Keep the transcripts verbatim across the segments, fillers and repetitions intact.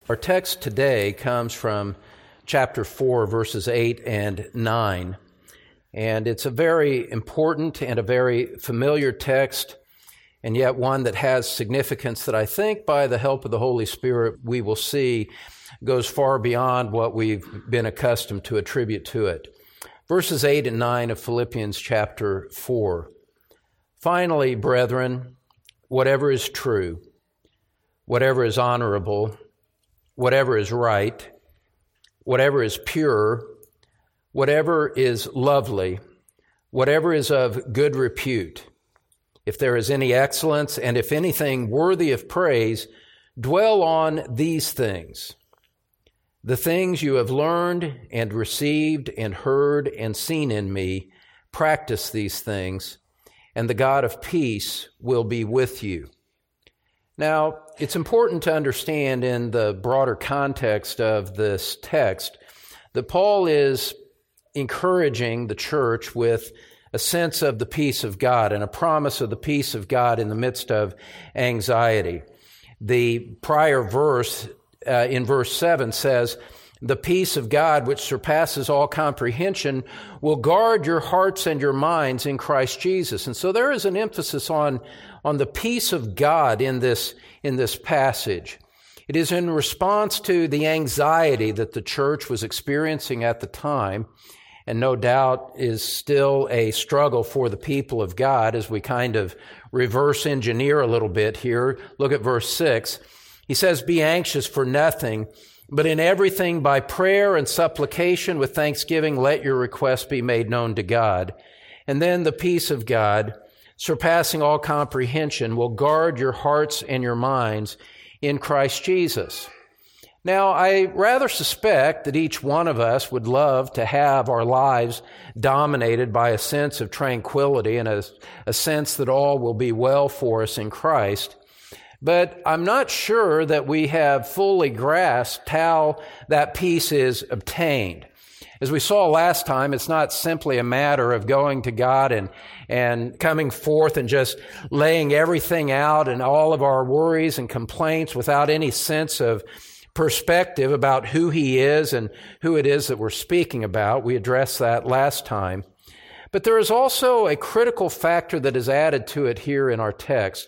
Our text today comes from chapter four, verses eight and nine. And it's a very important and a very familiar text, and yet one that has significance that I think by the help of the Holy Spirit we will see goes far beyond what we've been accustomed to attribute to it. Verses eight and nine of Philippians chapter four. Finally, brethren, whatever is true, whatever is honorable, whatever is right, whatever is pure, whatever is lovely, whatever is of good repute, if there is any excellence and if anything worthy of praise, dwell on these things. The things you have learned and received and heard and seen in me, practice these things, and the God of peace will be with you. Now, it's important to understand in the broader context of this text that Paul is encouraging the church with a sense of the peace of God and a promise of the peace of God in the midst of anxiety. The prior verse, uh, in verse seven, says, "The peace of God, which surpasses all comprehension, will guard your hearts and your minds in Christ Jesus." And so there is an emphasis on, on the peace of God in this, in this passage. It is in response to the anxiety that the church was experiencing at the time, and no doubt is still a struggle for the people of God as we kind of reverse engineer a little bit here. Look at verse six. He says, "Be anxious for nothing, but in everything by prayer and supplication with thanksgiving, let your requests be made known to God. And then the peace of God, surpassing all comprehension, will guard your hearts and your minds in Christ Jesus." Now, I rather suspect that each one of us would love to have our lives dominated by a sense of tranquility and a, a sense that all will be well for us in Christ. But I'm not sure that we have fully grasped how that peace is obtained. As we saw last time, it's not simply a matter of going to God and, and coming forth and just laying everything out and all of our worries and complaints without any sense of perspective about who He is and who it is that we're speaking about. We addressed that last time. But there is also a critical factor that is added to it here in our text.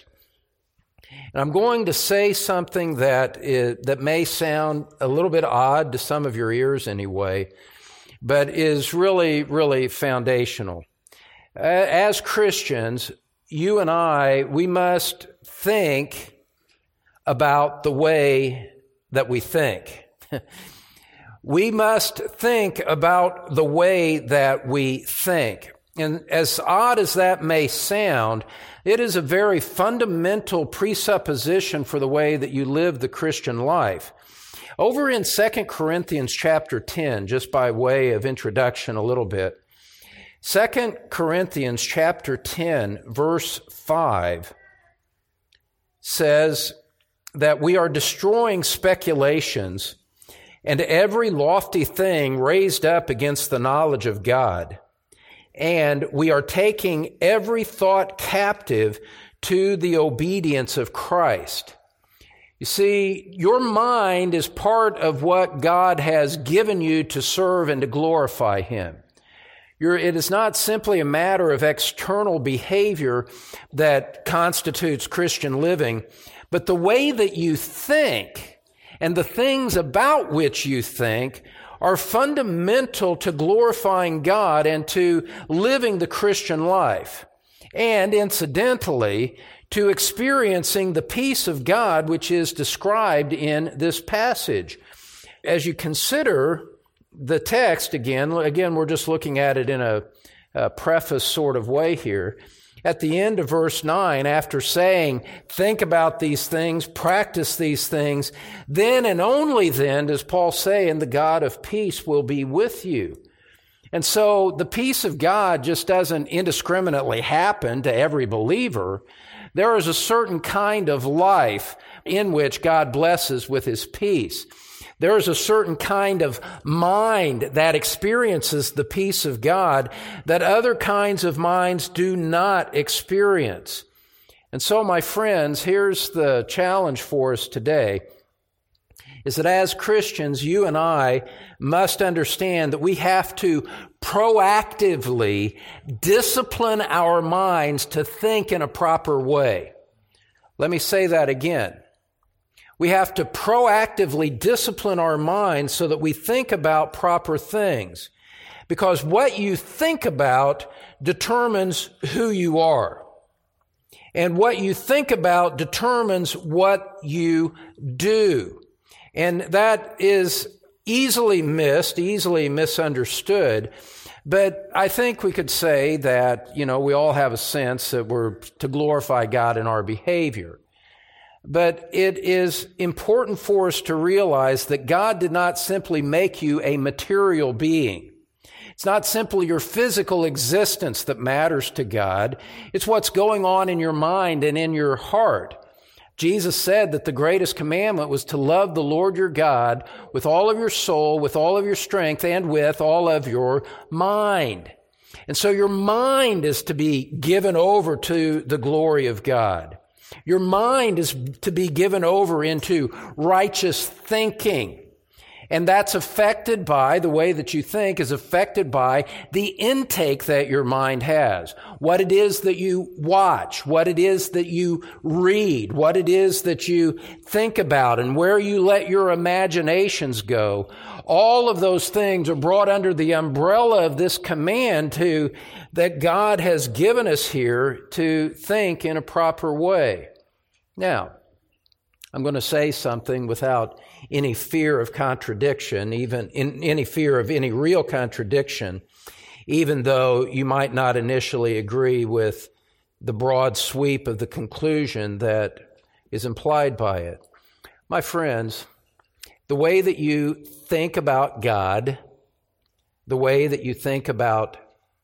And I'm going to say something that is, that may sound a little bit odd to some of your ears anyway, but is really, really foundational. As Christians, you and I, we must think about the way that we think. We must think about the way that we think. And as odd as that may sound, it is a very fundamental presupposition for the way that you live the Christian life. Over in Second Corinthians chapter ten, just by way of introduction a little bit, Second Corinthians chapter ten, verse five says that we are destroying speculations and every lofty thing raised up against the knowledge of God. And we are taking every thought captive to the obedience of Christ. You see, your mind is part of what God has given you to serve and to glorify Him. You're, it is not simply a matter of external behavior that constitutes Christian living, but the way that you think and the things about which you think are fundamental to glorifying God and to living the Christian life, and incidentally, to experiencing the peace of God which is described in this passage. As you consider the text again, again, we're just looking at it in a, a preface sort of way here. At the end of verse nine, after saying, think about these things, practice these things, then and only then does Paul say, and the God of peace will be with you. And so the peace of God just doesn't indiscriminately happen to every believer. There is a certain kind of life in which God blesses with His peace. There is a certain kind of mind that experiences the peace of God that other kinds of minds do not experience. And so, my friends, here's the challenge for us today. is that as Christians, you and I must understand that we have to proactively discipline our minds to think in a proper way. Let me say that again. We have to proactively discipline our minds so that we think about proper things. Because what you think about determines who you are. And what you think about determines what you do. And that is easily missed, easily misunderstood. But I think we could say that, you know, we all have a sense that we're to glorify God in our behavior. But it is important for us to realize that God did not simply make you a material being. It's not simply your physical existence that matters to God. It's what's going on in your mind and in your heart. Jesus said that the greatest commandment was to love the Lord your God with all of your soul, with all of your strength, and with all of your mind. And so your mind is to be given over to the glory of God. Your mind is to be given over into righteous thinking. And that's affected by, the way that you think is affected by the intake that your mind has. What it is that you watch, what it is that you read, what it is that you think about, and where you let your imaginations go. All of those things are brought under the umbrella of this command to, that God has given us here to think in a proper way. Now, I'm going to say something without any fear of contradiction, even in any fear of any real contradiction, even though you might not initially agree with the broad sweep of the conclusion that is implied by it. My friends, the way that you think about God, the way that you think about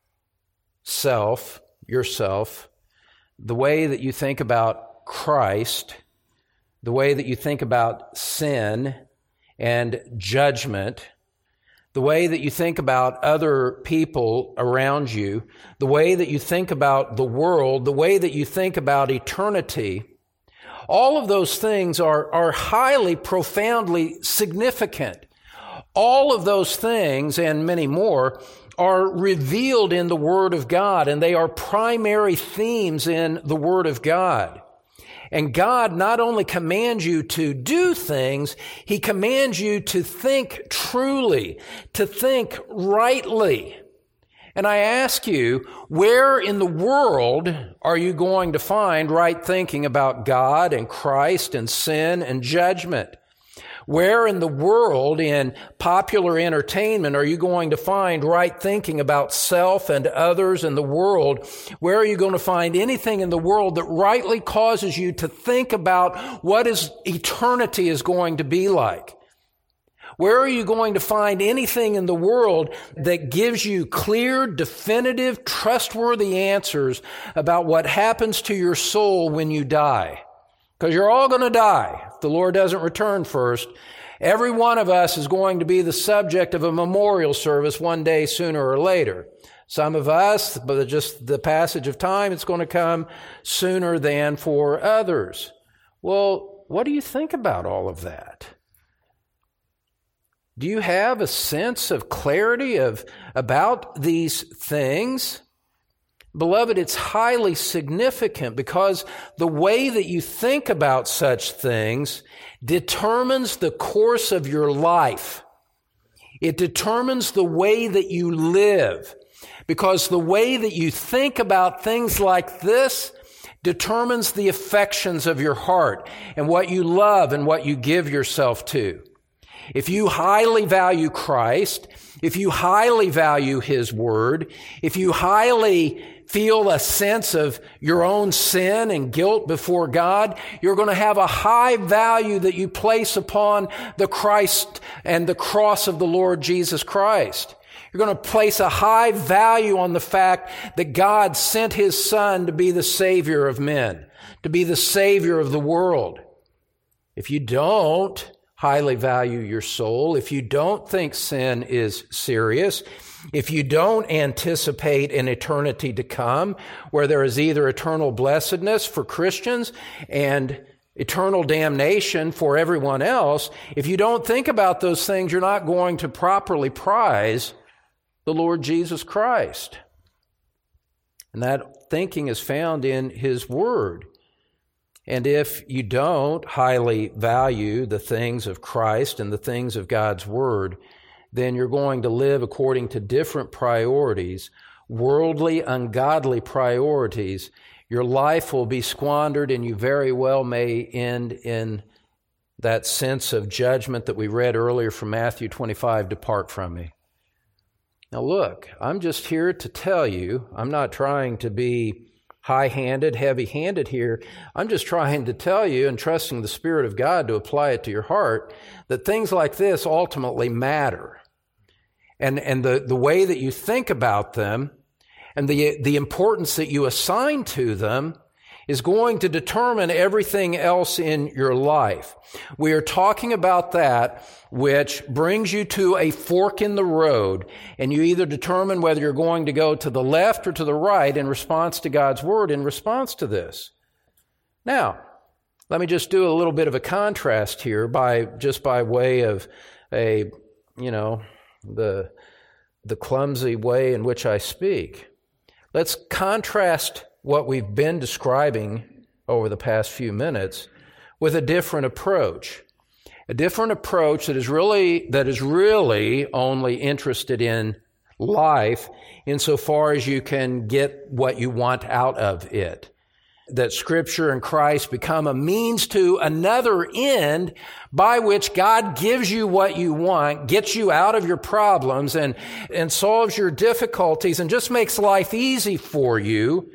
self, yourself, the way that you think about Christ, the way that you think about sin and judgment, the way that you think about other people around you, the way that you think about the world, the way that you think about eternity, all of those things are, are highly, profoundly significant. All of those things and many more are revealed in the Word of God, and they are primary themes in the Word of God. And God not only commands you to do things, He commands you to think truly, to think rightly. And I ask you, where in the world are you going to find right thinking about God and Christ and sin and judgment? Where in the world, in popular entertainment, are you going to find right thinking about self and others and the world? Where are you going to find anything in the world that rightly causes you to think about what is eternity is going to be like? Where are you going to find anything in the world that gives you clear, definitive, trustworthy answers about what happens to your soul when you die? Because you're all going to die if the Lord doesn't return first. Every one of us is going to be the subject of a memorial service one day sooner or later. Some of us, but just the passage of time, it's going to come sooner than for others. Well, what do you think about all of that? Do you have a sense of clarity of about these things? Beloved, it's highly significant because the way that you think about such things determines the course of your life. It determines the way that you live, because the way that you think about things like this determines the affections of your heart and what you love and what you give yourself to. If you highly value Christ, if you highly value His Word, if you highly feel a sense of your own sin and guilt before God, you're going to have a high value that you place upon the Christ and the cross of the Lord Jesus Christ. You're going to place a high value on the fact that God sent His Son to be the Savior of men, to be the Savior of the world. If you don't highly value your soul, if you don't think sin is serious, if you don't anticipate an eternity to come where there is either eternal blessedness for Christians and eternal damnation for everyone else, if you don't think about those things, you're not going to properly prize the Lord Jesus Christ. And that thinking is found in His Word. And if you don't highly value the things of Christ and the things of God's Word, then you're going to live according to different priorities, worldly, ungodly priorities. Your life will be squandered, and you very well may end in that sense of judgment that we read earlier from Matthew twenty-five, depart from me. Now look, I'm just here to tell you, I'm not trying to be high-handed, heavy-handed here. I'm just trying to tell you, and trusting the Spirit of God to apply it to your heart, that things like this ultimately matter. And, and the, the way that you think about them and the, the importance that you assign to them is going to determine everything else in your life. We are talking about that which brings you to a fork in the road, and you either determine whether you're going to go to the left or to the right in response to God's Word, in response to this. Now, let me just do a little bit of a contrast here by just by way of a, you know, the, the clumsy way in which I speak. Let's contrast what we've been describing over the past few minutes with a different approach. A different approach that is really, that is really only interested in life insofar as you can get what you want out of it. That Scripture and Christ become a means to another end by which God gives you what you want, gets you out of your problems, and, and solves your difficulties, and just makes life easy for you.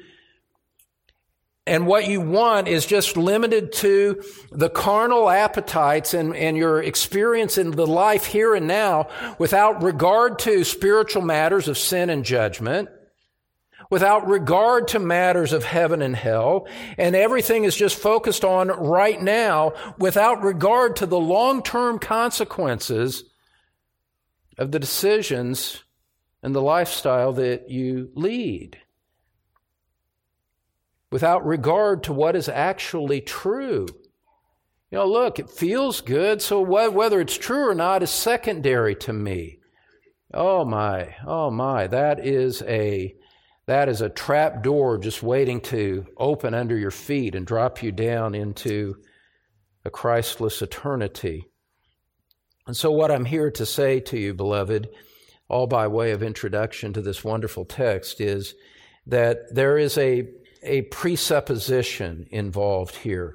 And what you want is just limited to the carnal appetites and, and your experience in the life here and now, without regard to spiritual matters of sin and judgment, without regard to matters of heaven and hell, and everything is just focused on right now, without regard to the long-term consequences of the decisions and the lifestyle that you lead, without regard to what is actually true. You know, look, it feels good, so whether it's true or not is secondary to me. Oh my, oh my, that is a That is a trap door just waiting to open under your feet and drop you down into a Christless eternity. And so what I'm here to say to you, beloved, all by way of introduction to this wonderful text, is that there is a, a presupposition involved here.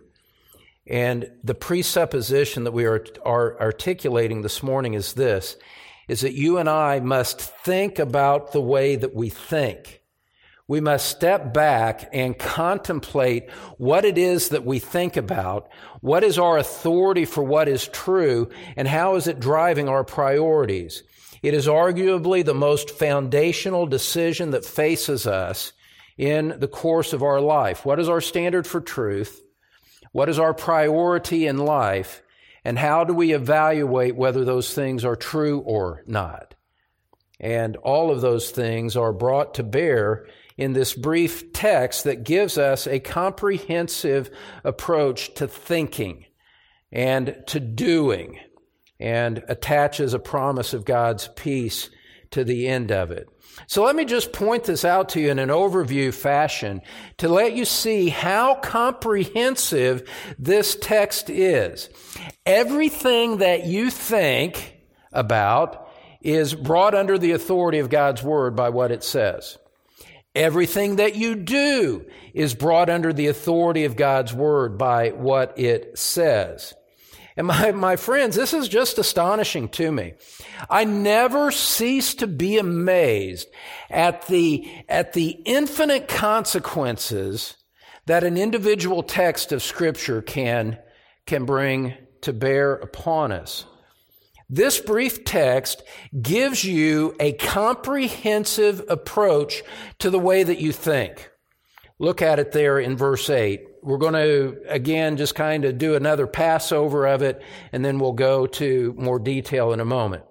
And the presupposition that we are, are articulating this morning is this, is that you and I must think about the way that we think. We must step back and contemplate what it is that we think about, what is our authority for what is true, and how is it driving our priorities. It is arguably the most foundational decision that faces us in the course of our life. What is our standard for truth? What is our priority in life? And how do we evaluate whether those things are true or not? And all of those things are brought to bear in this brief text that gives us a comprehensive approach to thinking and to doing, and attaches a promise of God's peace to the end of it. So let me just point this out to you in an overview fashion to let you see how comprehensive this text is. Everything that you think about is brought under the authority of God's Word by what it says. Everything that you do is brought under the authority of God's Word by what it says. And my, my friends, this is just astonishing to me. I never cease to be amazed at the, at the infinite consequences that an individual text of Scripture can, can bring to bear upon us. This brief text gives you a comprehensive approach to the way that you think. Look at it there in verse eight. We're going to, again, just kind of do another passover of it, and then we'll go to more detail in a moment.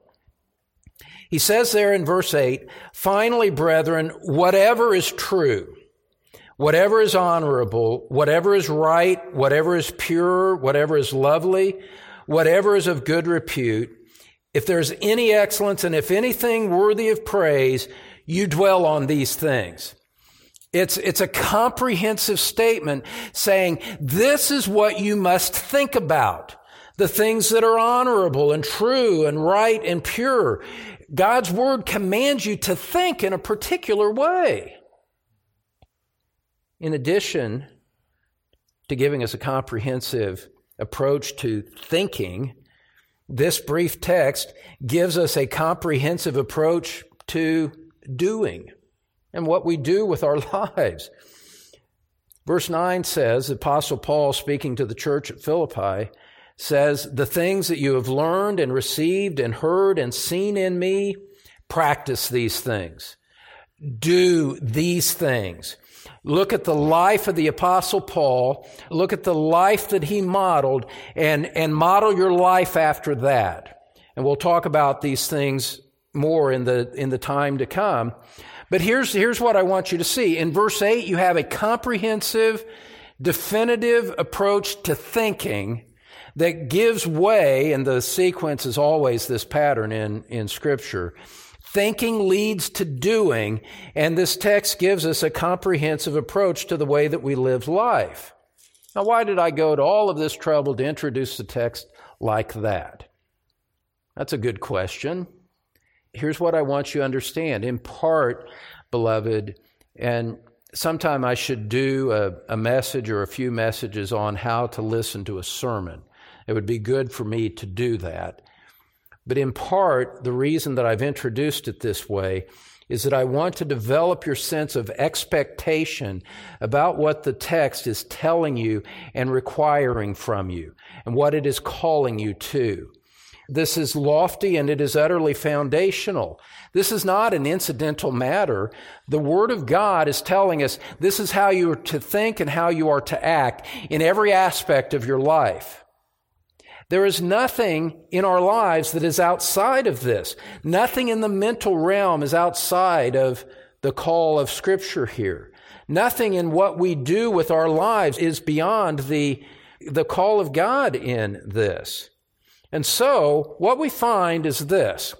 He says there in verse eight, finally, brethren, whatever is true, whatever is honorable, whatever is right, whatever is pure, whatever is lovely, whatever is of good repute, if there's any excellence and if anything worthy of praise, you dwell on these things. It's, it's a comprehensive statement saying this is what you must think about. The things that are honorable and true and right and pure. God's word commands you to think in a particular way. In addition to giving us a comprehensive approach to thinking, this brief text gives us a comprehensive approach to doing and what we do with our lives. Verse nine says, the Apostle Paul, speaking to the church at Philippi, says, the things that you have learned and received and heard and seen in me, practice these things. Do these things. Look at the life of the Apostle Paul. Look at the life that he modeled and, and model your life after that. And we'll talk about these things more in the, in the time to come. But here's, here's what I want you to see. In verse eight, you have a comprehensive, definitive approach to thinking that gives way, and the sequence is always this pattern in, in Scripture. Thinking leads to doing, and this text gives us a comprehensive approach to the way that we live life. Now, why did I go to all of this trouble to introduce the text like that? That's a good question. Here's what I want you to understand. In part, beloved, and sometime I should do a, a message or a few messages on how to listen to a sermon. It would be good for me to do that. But in part, the reason that I've introduced it this way is that I want to develop your sense of expectation about what the text is telling you and requiring from you and what it is calling you to. This is lofty and it is utterly foundational. This is not an incidental matter. The Word of God is telling us this is how you are to think and how you are to act in every aspect of your life. There is nothing in our lives that is outside of this. Nothing in the mental realm is outside of the call of Scripture here. Nothing in what we do with our lives is beyond the, the call of God in this. And so, what we find is this.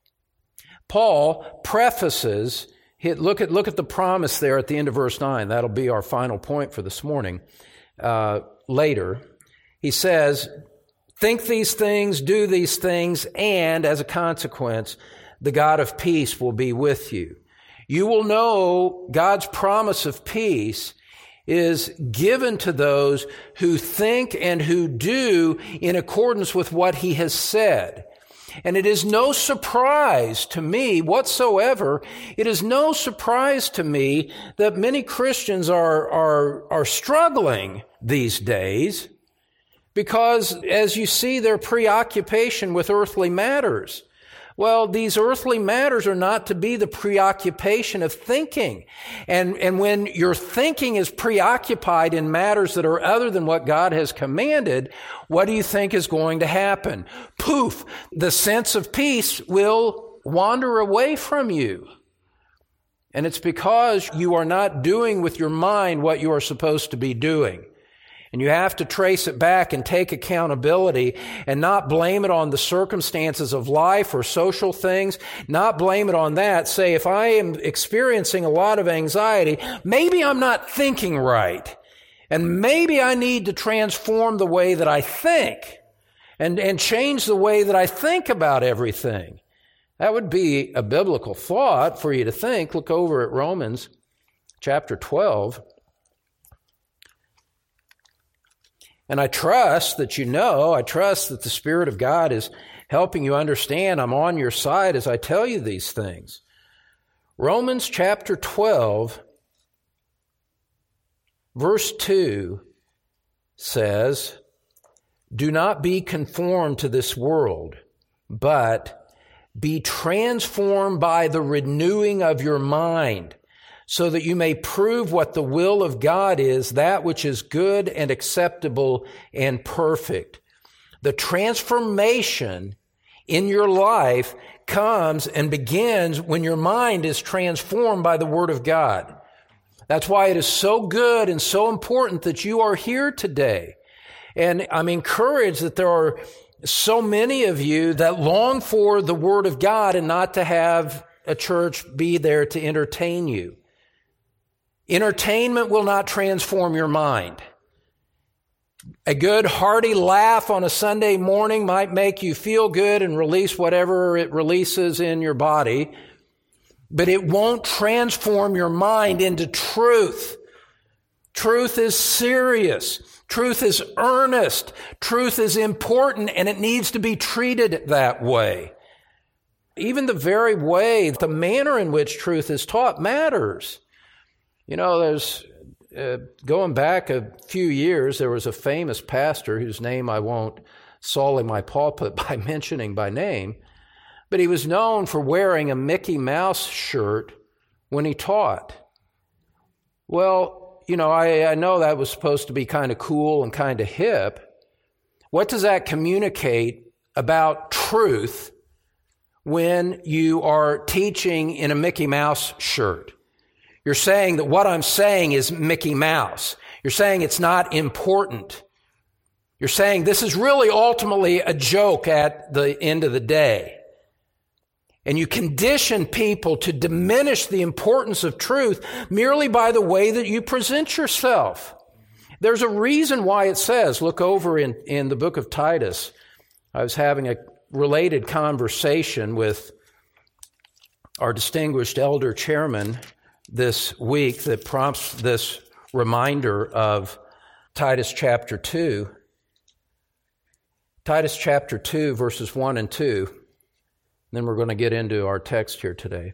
Paul prefaces, look at, look at the promise there at the end of verse nine. That'll be our final point for this morning. Uh, later, he says, think these things, do these things, and as a consequence, the God of peace will be with you. You will know God's promise of peace is given to those who think and who do in accordance with what he has said. And it is no surprise to me whatsoever, it is no surprise to me that many Christians are, are, are struggling these days because as you see their preoccupation with earthly matters. Well, these earthly matters are not to be the preoccupation of thinking. And, and when your thinking is preoccupied in matters that are other than what God has commanded, what do you think is going to happen? Poof, the sense of peace will wander away from you. And it's because you are not doing with your mind what you are supposed to be doing. And you have to trace it back and take accountability and not blame it on the circumstances of life or social things, not blame it on that. Say, if I am experiencing a lot of anxiety, maybe I'm not thinking right. And maybe I need to transform the way that I think and, and change the way that I think about everything. That would be a biblical thought for you to think. Look over at Romans chapter twelve. And I trust that you know, I trust that the Spirit of God is helping you understand I'm on your side as I tell you these things. Romans chapter twelve, verse two says, do not be conformed to this world, but be transformed by the renewing of your mind, so that you may prove what the will of God is, that which is good and acceptable and perfect. The transformation in your life comes and begins when your mind is transformed by the Word of God. That's why it is so good and so important that you are here today. And I'm encouraged that there are so many of you that long for the Word of God and not to have a church be there to entertain you. Entertainment will not transform your mind. A good hearty laugh on a Sunday morning might make you feel good and release whatever it releases in your body, but it won't transform your mind into truth. Truth is serious. Truth is earnest. Truth is important, and it needs to be treated that way. Even the very way, the manner in which truth is taught matters. You know, there's, uh, going back a few years, there was a famous pastor whose name I won't sully my pulpit by mentioning by name, but he was known for wearing a Mickey Mouse shirt when he taught. Well, you know, I, I know that was supposed to be kind of cool and kind of hip. What does that communicate about truth when you are teaching in a Mickey Mouse shirt? You're saying that what I'm saying is Mickey Mouse. You're saying it's not important. You're saying this is really ultimately a joke at the end of the day. And you condition people to diminish the importance of truth merely by the way that you present yourself. There's a reason why it says, look over in, in the book of Titus. I was having a related conversation with our distinguished elder chairman this week that prompts this reminder of Titus chapter two. Titus chapter two, verses one and two. Then we're going to get into our text here today.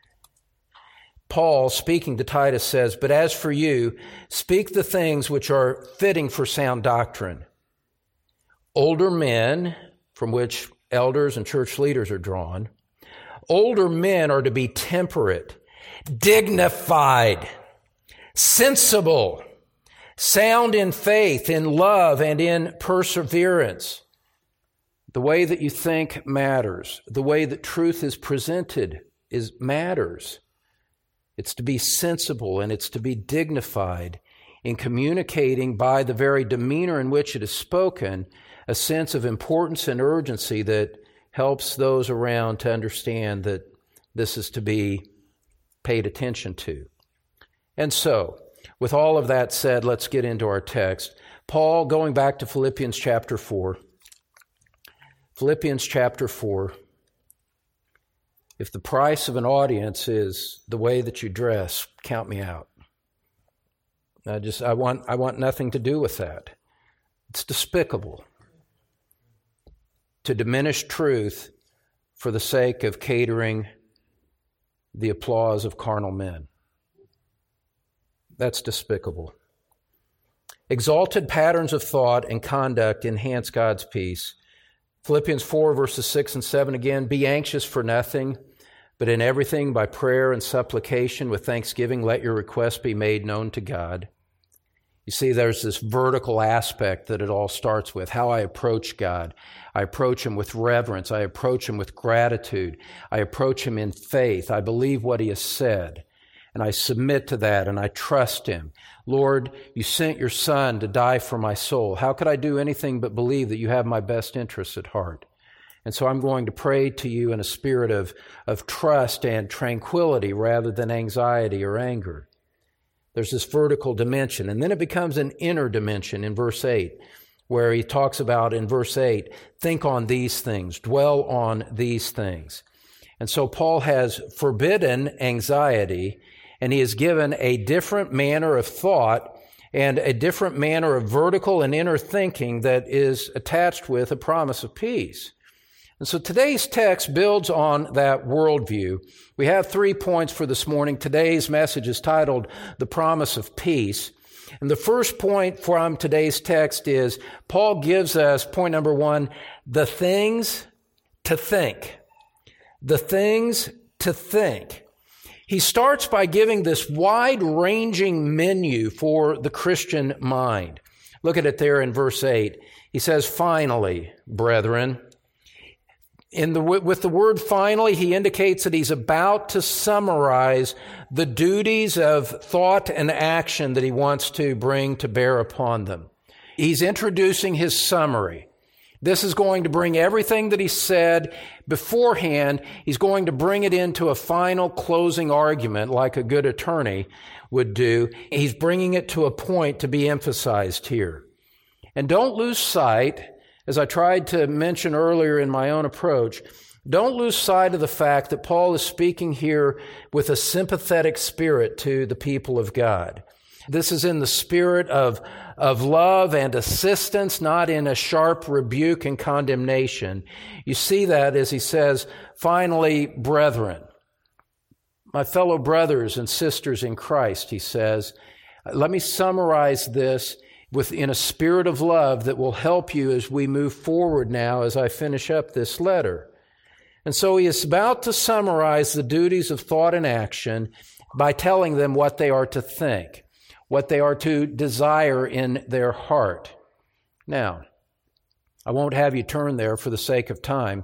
Paul, speaking to Titus, says, "But as for you, speak the things which are fitting for sound doctrine. Older men," from which elders and church leaders are drawn, "older men are to be temperate, dignified, sensible, sound in faith, in love, and in perseverance." The way that you think matters. The way that truth is presented is matters. It's to be sensible and it's to be dignified in communicating by the very demeanor in which it is spoken a sense of importance and urgency that helps those around to understand that this is to be paid attention to. And so, with all of that said, let's get into our text. Paul, going back to Philippians chapter four. Philippians chapter four. If the price of an audience is the way that you dress, count me out. I just I want I want nothing to do with that. It's despicable to diminish truth for the sake of catering the applause of carnal men. That's despicable. Exalted patterns of thought and conduct enhance God's peace. Philippians four, verses six and seven again, "Be anxious for nothing, but in everything by prayer and supplication with thanksgiving, let your requests be made known to God." You see, there's this vertical aspect that it all starts with, how I approach God. I approach Him with reverence. I approach Him with gratitude. I approach Him in faith. I believe what He has said, and I submit to that, and I trust Him. Lord, you sent your Son to die for my soul. How could I do anything but believe that you have my best interests at heart? And so I'm going to pray to you in a spirit of, of trust and tranquility rather than anxiety or anger. There's this vertical dimension. And then it becomes an inner dimension in verse eight, where he talks about in verse eight, think on these things, dwell on these things. And so Paul has forbidden anxiety, and he has given a different manner of thought and a different manner of vertical and inner thinking that is attached with a promise of peace. And so today's text builds on that worldview. We have three points for this morning. Today's message is titled, The Promise of Peace. And the first point from today's text is, Paul gives us, point number one, the things to think. The things to think. He starts by giving this wide-ranging menu for the Christian mind. Look at it there in verse eight. He says, finally, brethren. In the, with the word finally, he indicates that he's about to summarize the duties of thought and action that he wants to bring to bear upon them. He's introducing his summary. This is going to bring everything that he said beforehand, he's going to bring it into a final closing argument like a good attorney would do. He's bringing it to a point to be emphasized here. And don't lose sight, as I tried to mention earlier in my own approach, don't lose sight of the fact that Paul is speaking here with a sympathetic spirit to the people of God. This is in the spirit of, of love and assistance, not in a sharp rebuke and condemnation. You see that as he says, finally, brethren, my fellow brothers and sisters in Christ, he says, let me summarize this within a spirit of love that will help you as we move forward now as I finish up this letter. And so he is about to summarize the duties of thought and action by telling them what they are to think, what they are to desire in their heart. Now, I won't have you turn there for the sake of time,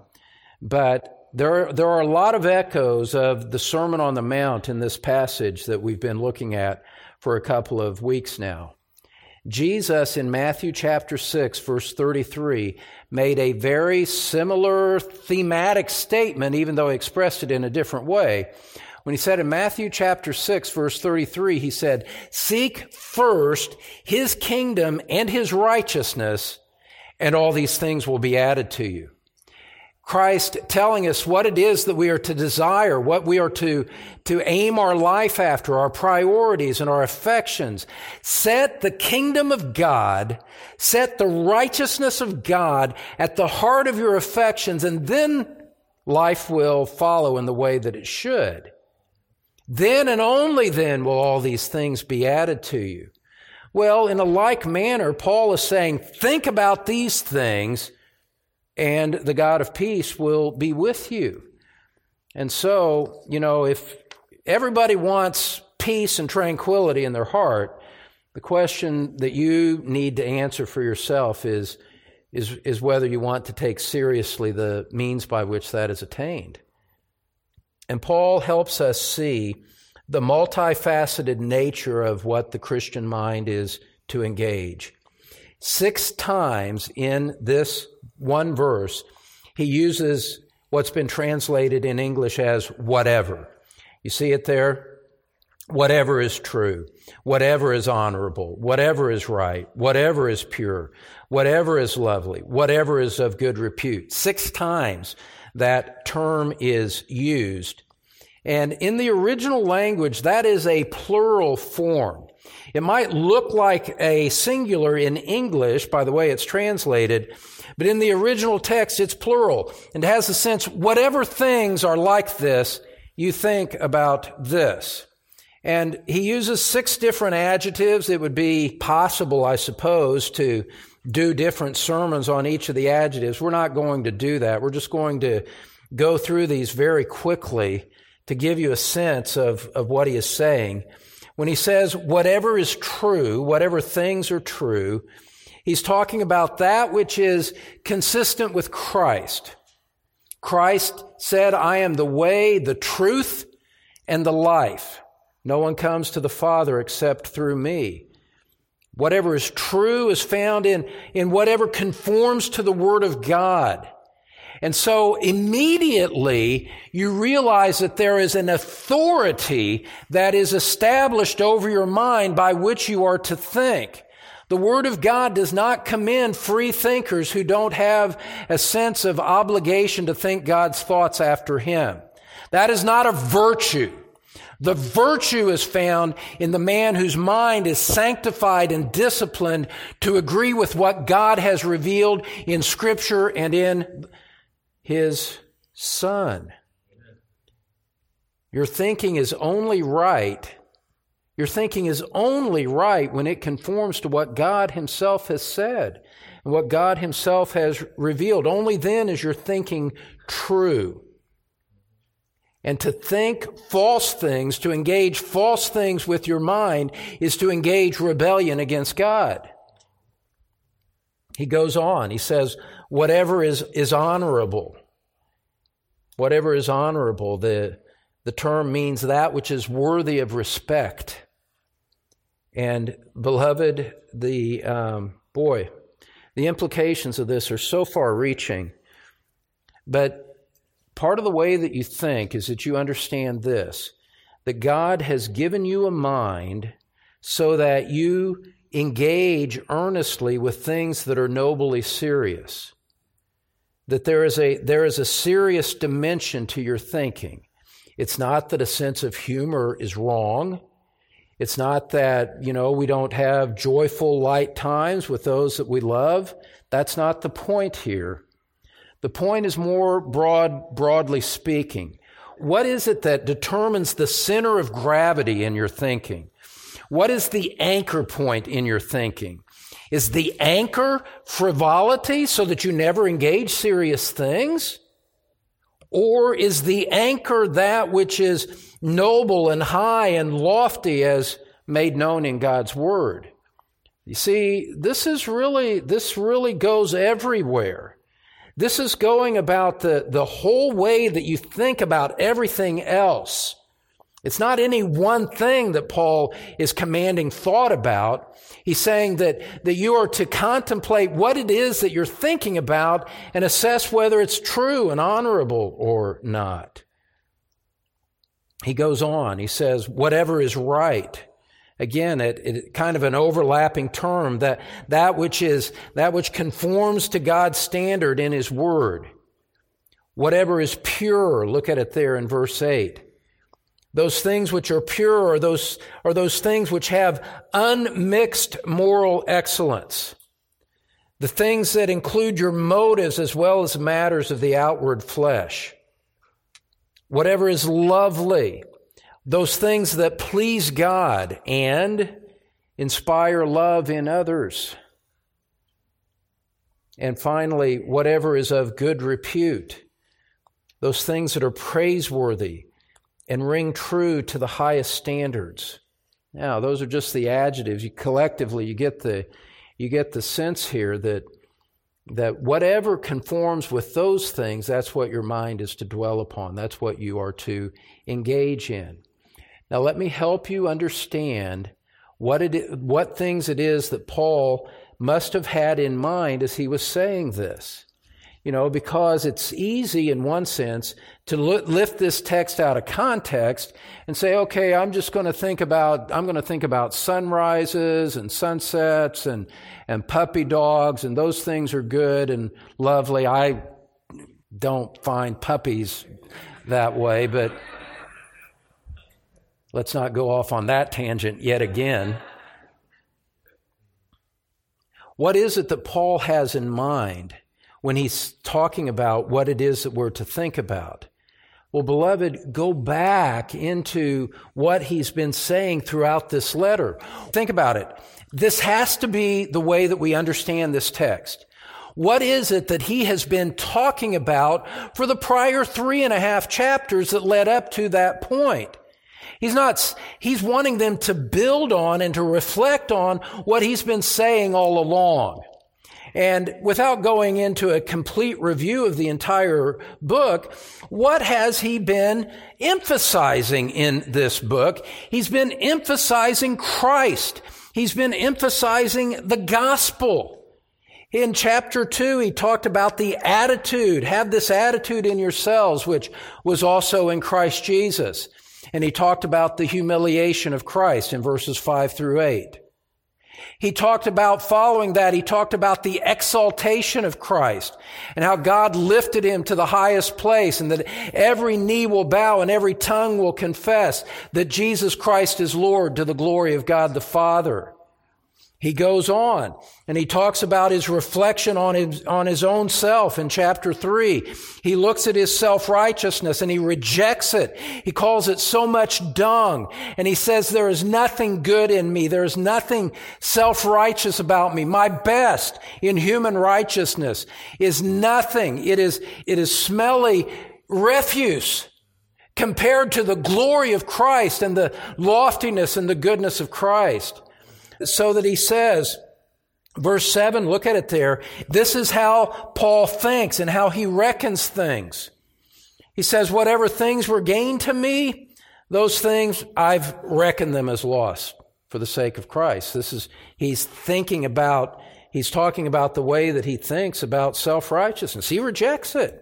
but there are, there are a lot of echoes of the Sermon on the Mount in this passage that we've been looking at for a couple of weeks now. Jesus in Matthew chapter six, verse thirty-three, made a very similar thematic statement, even though he expressed it in a different way. When he said in Matthew chapter six, verse thirty-three, he said, seek first his kingdom and his righteousness, and all these things will be added to you. Christ telling us what it is that we are to desire, what we are to, to aim our life after, our priorities and our affections. Set the kingdom of God, set the righteousness of God at the heart of your affections, and then life will follow in the way that it should. Then and only then will all these things be added to you. Well, in a like manner, Paul is saying, think about these things, and the God of peace will be with you. And so, you know, if everybody wants peace and tranquility in their heart, the question that you need to answer for yourself is, is, is whether you want to take seriously the means by which that is attained. And Paul helps us see the multifaceted nature of what the Christian mind is to engage. Six times in this one verse, he uses what's been translated in English as whatever. You see it there? Whatever is true, whatever is honorable, whatever is right, whatever is pure, whatever is lovely, whatever is of good repute. Six times that term is used. And in the original language, that is a plural form. It might look like a singular in English by the way it's translated, but in the original text, it's plural and has the sense, whatever things are like this, you think about this. And he uses six different adjectives. It would be possible, I suppose, to do different sermons on each of the adjectives. We're not going to do that. We're just going to go through these very quickly to give you a sense of, of what he is saying. When he says, whatever is true, whatever things are true, he's talking about that which is consistent with Christ. Christ said, I am the way, the truth, and the life. No one comes to the Father except through me. Whatever is true is found in, in whatever conforms to the Word of God. And so immediately you realize that there is an authority that is established over your mind by which you are to think. The Word of God does not commend free thinkers who don't have a sense of obligation to think God's thoughts after Him. That is not a virtue. The virtue is found in the man whose mind is sanctified and disciplined to agree with what God has revealed in Scripture and in His Son. Your thinking is only right. Your thinking is only right when it conforms to what God Himself has said and what God Himself has revealed. Only then is your thinking true. And to think false things, to engage false things with your mind, is to engage rebellion against God. He goes on. He says, whatever is, is honorable. whatever is honorable. The, the term means that which is worthy of respect. And beloved, the, um, boy, the implications of this are so far-reaching. But part of the way that you think is that you understand this, that God has given you a mind so that you engage earnestly with things that are nobly serious. That there is a there is a serious dimension to your thinking. It's not that a sense of humor is wrong. It's not that, you know, we don't have joyful, light times with those that we love. That's not the point here. The point is more broad, broadly speaking. What is it that determines the center of gravity in your thinking? What is the anchor point in your thinking? Is the anchor frivolity so that you never engage serious things? Or is the anchor that which is noble and high and lofty as made known in God's Word? You see, this is really, this really goes everywhere. This is going about the, the whole way that you think about everything else. It's not any one thing that Paul is commanding thought about. He's saying that, that you are to contemplate what it is that you're thinking about and assess whether it's true and honorable or not. He goes on, he says, whatever is right. Again, it, it kind of an overlapping term, that, that which is, that which conforms to God's standard in His Word. Whatever is pure, look at it there in verse eight. Those things which are pure are those, are those things which have unmixed moral excellence. The things that include your motives as well as matters of the outward flesh. Whatever is lovely, those things that please God and inspire love in others. And finally, whatever is of good repute, those things that are praiseworthy and ring true to the highest standards. Now, those are just the adjectives. You collectively, you get the, you get the sense here that, that whatever conforms with those things, that's what your mind is to dwell upon. That's what you are to engage in. Now, let me help you understand what it, what things it is that Paul must have had in mind as he was saying this. You know, because it's easy in one sense to lift this text out of context and say, okay, I'm just going to think about, I'm going to think about sunrises and sunsets and, and puppy dogs, and those things are good and lovely. I don't find puppies that way, but let's not go off on that tangent yet again. What is it that Paul has in mind when he's talking about what it is that we're to think about? Well, beloved, go back into what he's been saying throughout this letter. Think about it. This has to be the way that we understand this text. What is it that he has been talking about for the prior three and a half chapters that led up to that point? He's not, he's wanting them to build on and to reflect on what he's been saying all along. And without going into a complete review of the entire book, what has he been emphasizing in this book? He's been emphasizing Christ. He's been emphasizing the gospel. In chapter two, he talked about the attitude. Have this attitude in yourselves, which was also in Christ Jesus. And he talked about the humiliation of Christ in verses five through eight. He talked about, following that, he talked about the exaltation of Christ and how God lifted him to the highest place, and that every knee will bow and every tongue will confess that Jesus Christ is Lord, to the glory of God the Father. He goes on and he talks about his reflection on his, on his own self in chapter three. He looks at his self-righteousness and he rejects it. He calls it so much dung. And he says, there is nothing good in me. There is nothing self-righteous about me. My best in human righteousness is nothing. It is, it is smelly refuse compared to the glory of Christ and the loftiness and the goodness of Christ. So that he says, verse seven, look at it there. This is how Paul thinks and how he reckons things. He says, whatever things were gained to me, those things I've reckoned them as loss for the sake of Christ. This is, he's thinking about, he's talking about the way that he thinks about self-righteousness. He rejects it.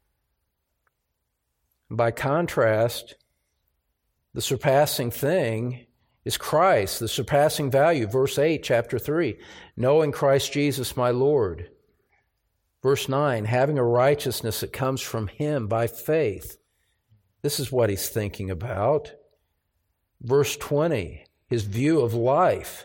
By contrast, the surpassing thing is Christ, the surpassing value. Verse eight, chapter three, knowing Christ Jesus my Lord. Verse nine, having a righteousness that comes from Him by faith. This is what he's thinking about. Verse twenty, his view of life.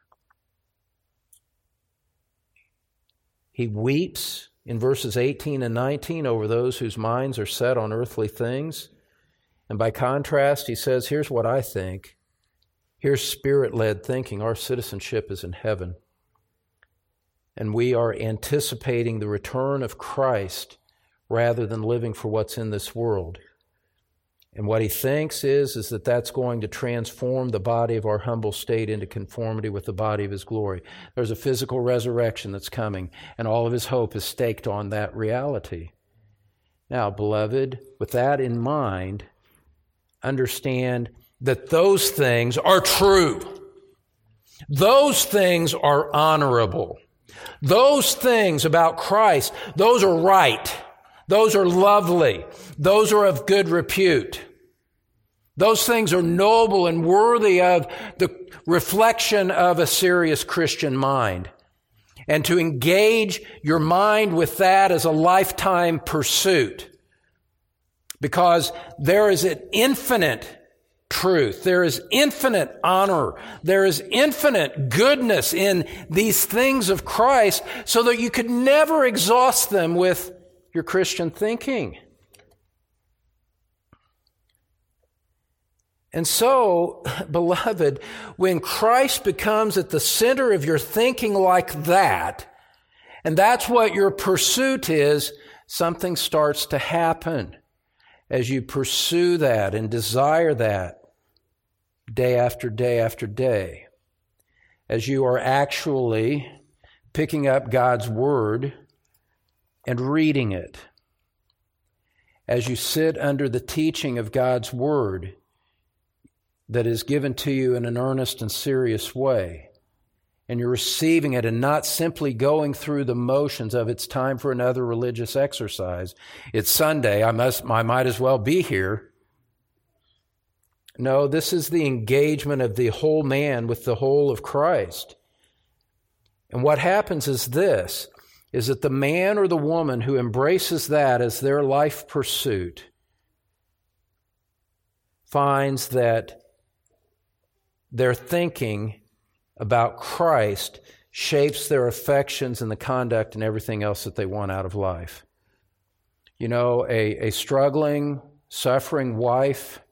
He weeps in verses eighteen and nineteen over those whose minds are set on earthly things. And by contrast, he says, here's what I think. Here's Spirit-led thinking. Our citizenship is in heaven. And we are anticipating the return of Christ rather than living for what's in this world. And what he thinks is, is that that's going to transform the body of our humble state into conformity with the body of His glory. There's a physical resurrection that's coming, and all of his hope is staked on that reality. Now, beloved, with that in mind, understand that those things are true. Those things are honorable. Those things about Christ, those are right. Those are lovely. Those are of good repute. Those things are noble and worthy of the reflection of a serious Christian mind. And to engage your mind with that as a lifetime pursuit. Because there is an infinite truth. There is infinite honor. There is infinite goodness in these things of Christ, so that you could never exhaust them with your Christian thinking. And so, beloved, when Christ becomes at the center of your thinking like that, and that's what your pursuit is, something starts to happen as you pursue that and desire that day after day after day. As you are actually picking up God's Word and reading it. As you sit under the teaching of God's Word that is given to you in an earnest and serious way, and you're receiving it and not simply going through the motions of it's time for another religious exercise. It's Sunday, I must, I might as well be here. No, this is the engagement of the whole man with the whole of Christ. And what happens is this, is that the man or the woman who embraces that as their life pursuit finds that their thinking about Christ shapes their affections and the conduct and everything else that they want out of life. You know, a, a struggling, suffering wife,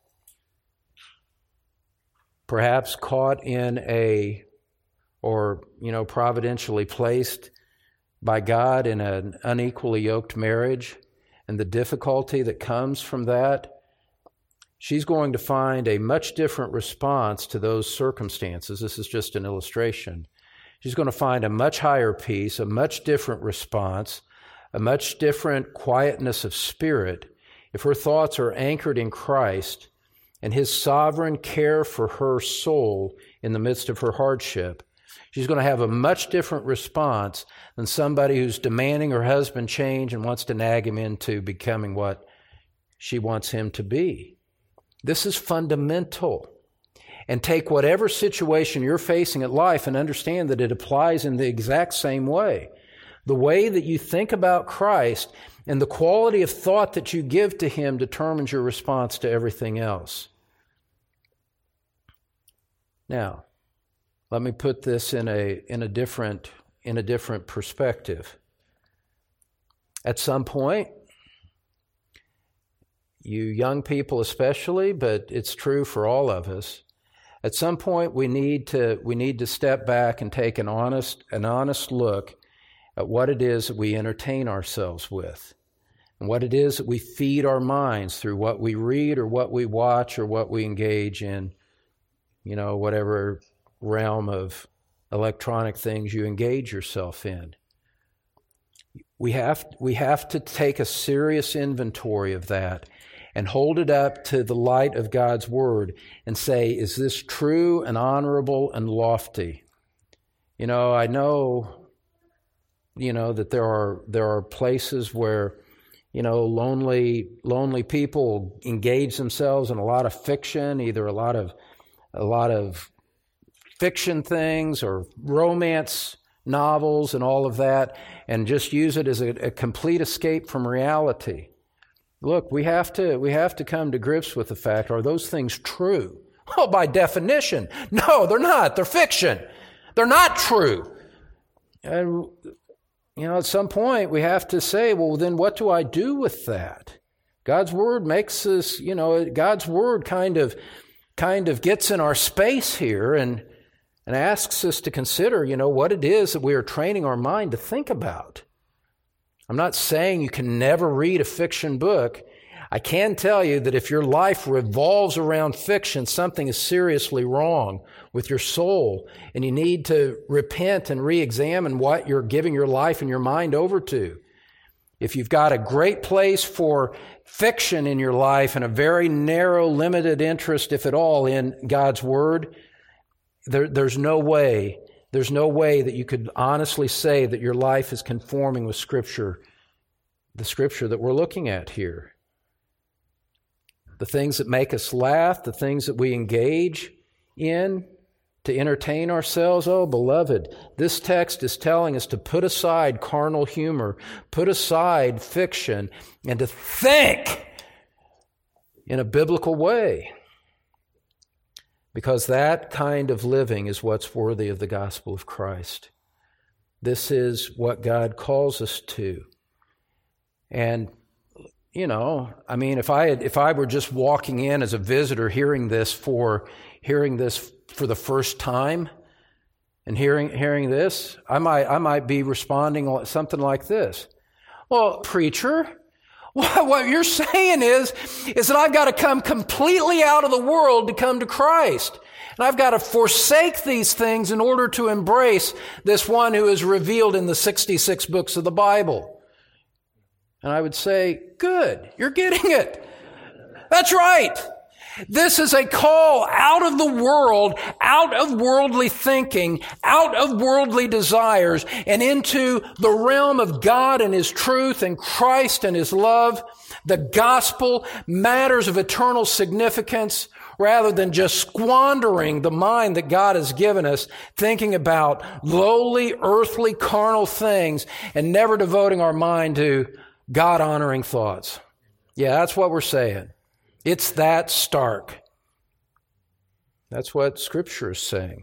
perhaps caught in a, or, you know, providentially placed by God in an unequally yoked marriage, and the difficulty that comes from that, she's going to find a much different response to those circumstances. This is just an illustration. She's going to find a much higher peace, a much different response, a much different quietness of spirit if her thoughts are anchored in Christ and His sovereign care for her soul in the midst of her hardship. She's going to have a much different response than somebody who's demanding her husband change and wants to nag him into becoming what she wants him to be. This is fundamental. And take whatever situation you're facing in life and understand that it applies in the exact same way. The way that you think about Christ and the quality of thought that you give to Him determines your response to everything else. Now, let me put this in a in a different in a different perspective. At some point, you young people especially, but it's true for all of us. At some point, we need to we need to step back and take an honest an honest look at what it is that we entertain ourselves with, and what it is that we feed our minds through what we read or what we watch or what we engage in, you know, whatever realm of electronic things you engage yourself in. We have we have to take a serious inventory of that and hold it up to the light of God's Word and say, is this true and honorable and lofty? You know, I know, you know, that there are there are places where, you know, lonely lonely people engage themselves in a lot of fiction, either a lot of a lot of fiction things or romance novels and all of that, and just use it as a, a complete escape from reality. Look, we have to we have to come to grips with the fact, are those things true? Oh, by definition, no, they're not. They're fiction. They're not true. And, you know, at some point we have to say, well, then what do I do with that? God's Word makes us, you know, God's Word kind of kind of gets in our space here and and asks us to consider, you know, what it is that we are training our mind to think about. I'm not saying you can never read a fiction book. I can tell you that if your life revolves around fiction, something is seriously wrong with your soul, and you need to repent and re-examine what you're giving your life and your mind over to. If you've got a great place for fiction in your life and a very narrow, limited interest, if at all, in God's Word, there, there's no way, there's no way that you could honestly say that your life is conforming with Scripture, the Scripture that we're looking at here. The things that make us laugh, the things that we engage in to entertain ourselves. Oh, beloved, this text is telling us to put aside carnal humor, put aside fiction, and to think in a biblical way. Because that kind of living is what's worthy of the gospel of Christ. This is what God calls us to. And you know, I mean, if I had, if I were just walking in as a visitor, hearing this for hearing this for the first time, and hearing hearing this, I might I might be responding something like this: "Well, preacher, what, what you're saying is is that I've got to come completely out of the world to come to Christ, and I've got to forsake these things in order to embrace this one who is revealed in the sixty-six books of the Bible." And I would say, good, you're getting it. That's right. This is a call out of the world, out of worldly thinking, out of worldly desires, and into the realm of God and His truth and Christ and His love. The gospel, matters of eternal significance, rather than just squandering the mind that God has given us, thinking about lowly, earthly, carnal things, and never devoting our mind to God-honoring thoughts. Yeah, that's what we're saying. It's that stark. That's what Scripture is saying.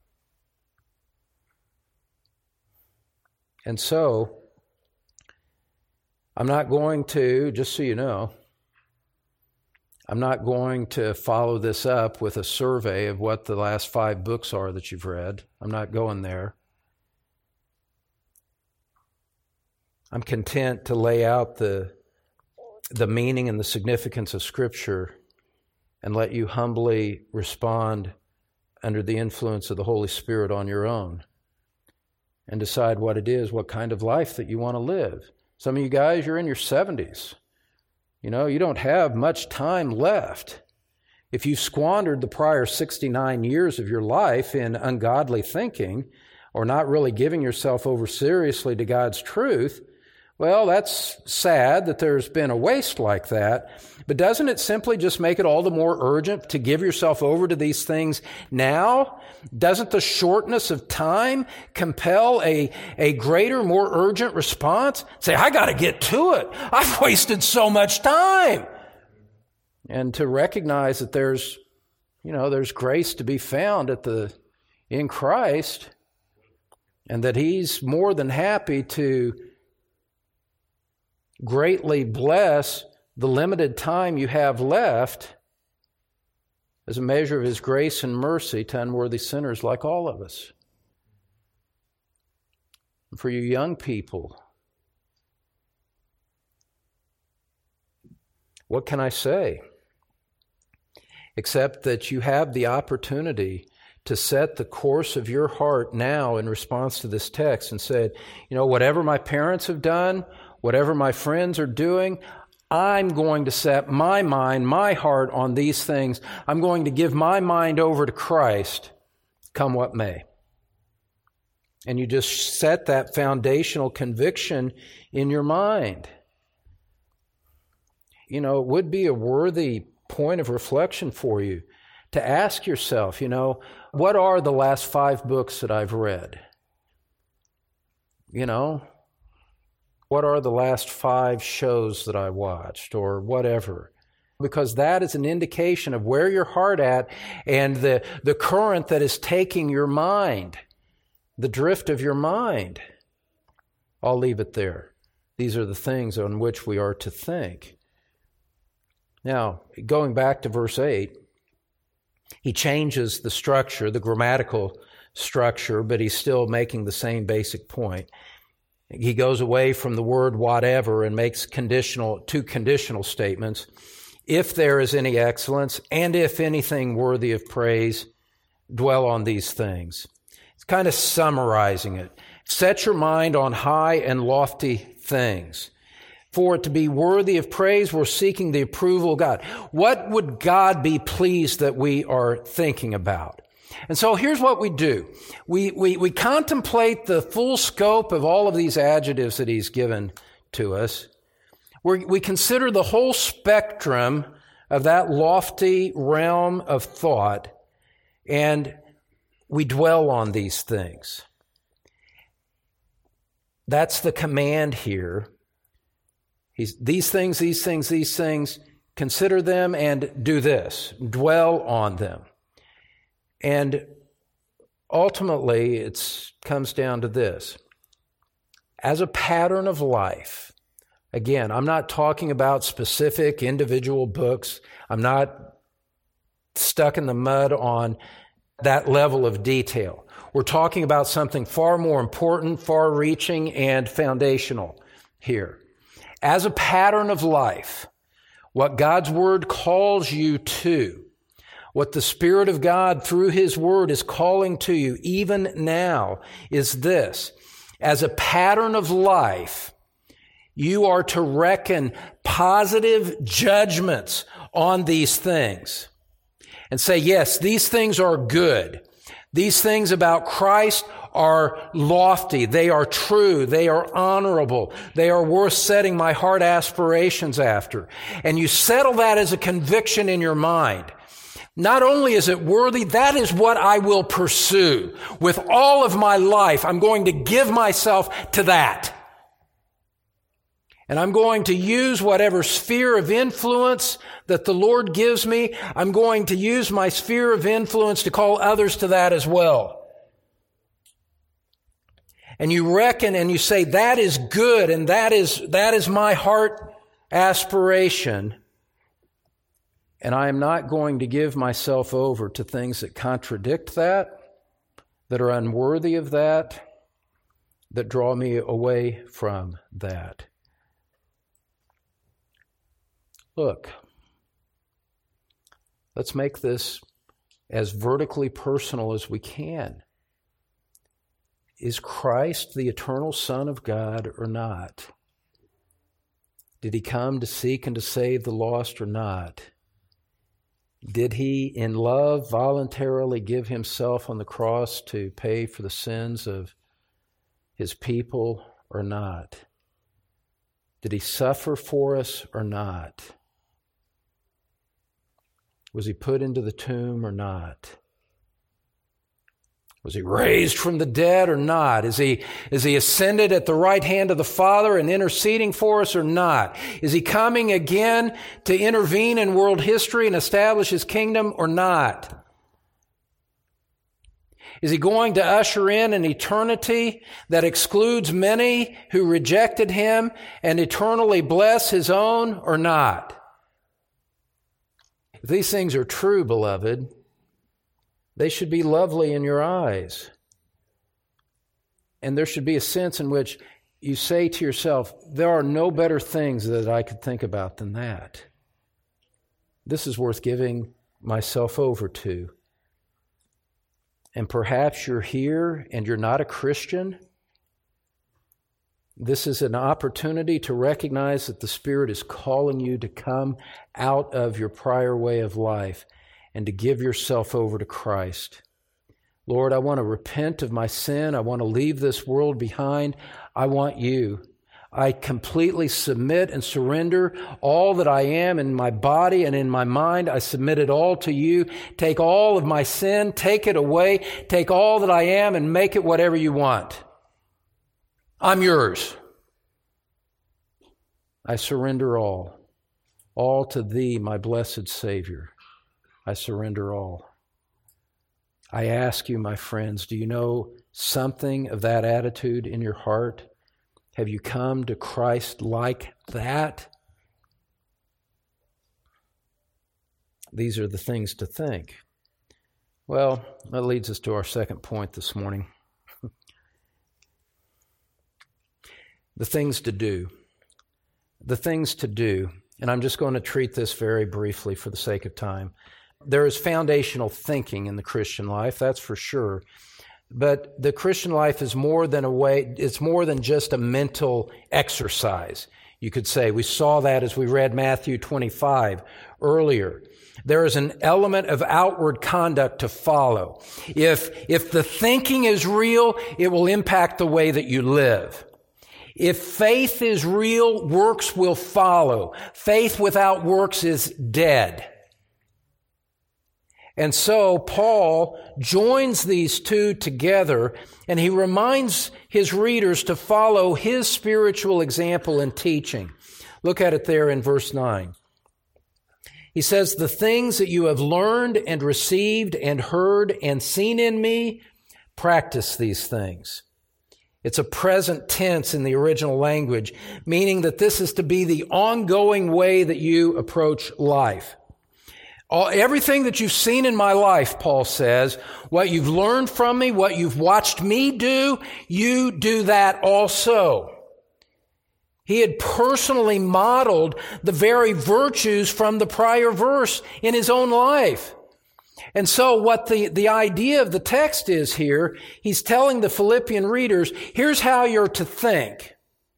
And so, I'm not going to, just so you know, I'm not going to follow this up with a survey of what the last five books are that you've read. I'm not going there. I'm content to lay out the, the meaning and the significance of Scripture and let you humbly respond under the influence of the Holy Spirit on your own and decide what it is, what kind of life that you want to live. Some of you guys, you're in your seventies. You know, you don't have much time left. If you squandered the prior sixty-nine years of your life in ungodly thinking or not really giving yourself over seriously to God's truth, well, that's sad that there's been a waste like that, but doesn't it simply just make it all the more urgent to give yourself over to these things now? Doesn't the shortness of time compel a, a greater, more urgent response? Say, I got to get to it. I've wasted so much time. And to recognize that there's, you know, there's grace to be found at the in Christ, and that He's more than happy to greatly bless the limited time you have left as a measure of His grace and mercy to unworthy sinners like all of us. And for you young people, what can I say? Except that you have the opportunity to set the course of your heart now in response to this text and said, you know, whatever my parents have done, whatever my friends are doing, I'm going to set my mind, my heart on these things. I'm going to give my mind over to Christ, come what may. And you just set that foundational conviction in your mind. You know, it would be a worthy point of reflection for you to ask yourself, you know, what are the last five books that I've read? You know, what are the last five shows that I watched or whatever? Because that is an indication of where your heart at and the, the current that is taking your mind, the drift of your mind. I'll leave it there. These are the things on which we are to think. Now, going back to verse eight, he changes the structure, the grammatical structure, but he's still making the same basic point. He goes away from the word whatever and makes conditional, two conditional statements. If there is any excellence, and if anything worthy of praise, dwell on these things. It's kind of summarizing it. Set your mind on high and lofty things. For it to be worthy of praise, we're seeking the approval of God. What would God be pleased that we are thinking about? And so here's what we do. We, we, we contemplate the full scope of all of these adjectives that he's given to us. We're, we consider the whole spectrum of that lofty realm of thought, and we dwell on these things. That's the command here. He's, these things, these things, these things, consider them and do this. Dwell on them. And ultimately, it comes down to this. As a pattern of life, again, I'm not talking about specific individual books. I'm not stuck in the mud on that level of detail. We're talking about something far more important, far-reaching, and foundational here. As a pattern of life, what God's Word calls you to, what the Spirit of God through His Word is calling to you even now is this. As a pattern of life, you are to reckon positive judgments on these things and say, yes, these things are good. These things about Christ are lofty. They are true. They are honorable. They are worth setting my heart aspirations after. And you settle that as a conviction in your mind. Not only is it worthy, that is what I will pursue. With all of my life, I'm going to give myself to that. And I'm going to use whatever sphere of influence that the Lord gives me. I'm going to use my sphere of influence to call others to that as well. And you reckon and you say, that is good and that is, that is my heart aspiration. And I am not going to give myself over to things that contradict that, that are unworthy of that, that draw me away from that. Look, let's make this as vertically personal as we can. Is Christ the eternal Son of God or not? Did He come to seek and to save the lost or not? Did He, in love, voluntarily give Himself on the cross to pay for the sins of His people or not? Did He suffer for us or not? Was He put into the tomb or not? Was He raised from the dead or not? Is He, is He ascended at the right hand of the Father and interceding for us or not? Is He coming again to intervene in world history and establish His kingdom or not? Is He going to usher in an eternity that excludes many who rejected Him and eternally bless His own or not? If these things are true, beloved, they should be lovely in your eyes. And there should be a sense in which you say to yourself, there are no better things that I could think about than that. This is worth giving myself over to. And perhaps you're here and you're not a Christian. This is an opportunity to recognize that the Spirit is calling you to come out of your prior way of life and to give yourself over to Christ. Lord, I want to repent of my sin. I want to leave this world behind. I want you. I completely submit and surrender all that I am in my body and in my mind. I submit it all to you. Take all of my sin, take it away, take all that I am and make it whatever you want. I'm yours. I surrender all, all to thee, my blessed Savior. I surrender all. I ask you, my friends, do you know something of that attitude in your heart? Have you come to Christ like that? These are the things to think. Well, that leads us to our second point this morning. The things to do. The things to do. And I'm just going to treat this very briefly for the sake of time. There is foundational thinking in the Christian life, that's for sure. But the Christian life is more than a way, it's more than just a mental exercise, you could say. We saw that as we read Matthew twenty-five earlier. There is an element of outward conduct to follow. If, if the thinking is real, it will impact the way that you live. If faith is real, works will follow. Faith without works is dead. And so Paul joins these two together, and he reminds his readers to follow his spiritual example in teaching. Look at it there in verse nine. He says, "The things that you have learned and received and heard and seen in me, practice these things." It's a present tense in the original language, meaning that this is to be the ongoing way that you approach life. All, everything that you've seen in my life, Paul says, what you've learned from me, what you've watched me do, you do that also. He had personally modeled the very virtues from the prior verse in his own life. And so what the, the idea of the text is here, he's telling the Philippian readers, here's how you're to think.